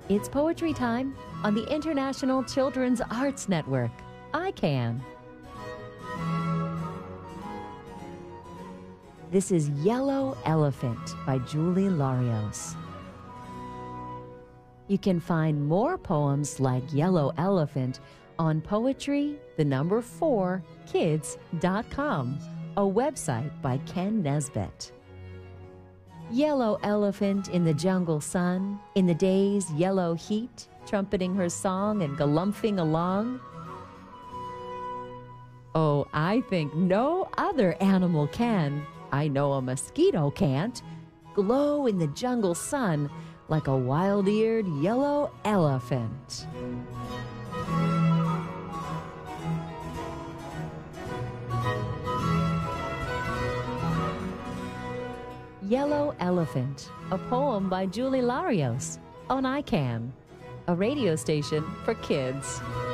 It's poetry time on the International Children's Arts Network, ICANN. This is Yellow Elephant by Julie Larios. You can find more poems like Yellow Elephant on poetry4kids.com, a website by Ken Nesbitt. Yellow elephant in the jungle sun, in the day's yellow heat, trumpeting her song and galumphing along. Oh, I think no other animal can, I know a mosquito can't, glow in the jungle sun like a wild-eared yellow elephant. Yellow Elephant, a poem by Julie Larios on ICANN, a radio station for kids.